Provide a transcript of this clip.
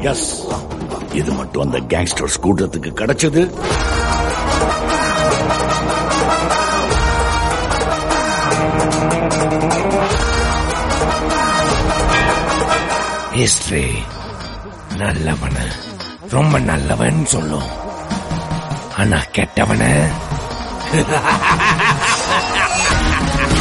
S, இது மட்டும் அந்த கேங்ஸ்டர்ஸ் கூட்டத்துக்கு கிடைச்சது. ஹிஸ்டரி நல்லவன ரொம்ப நல்லவன் சொல்லும், ஆனா கெட்டவன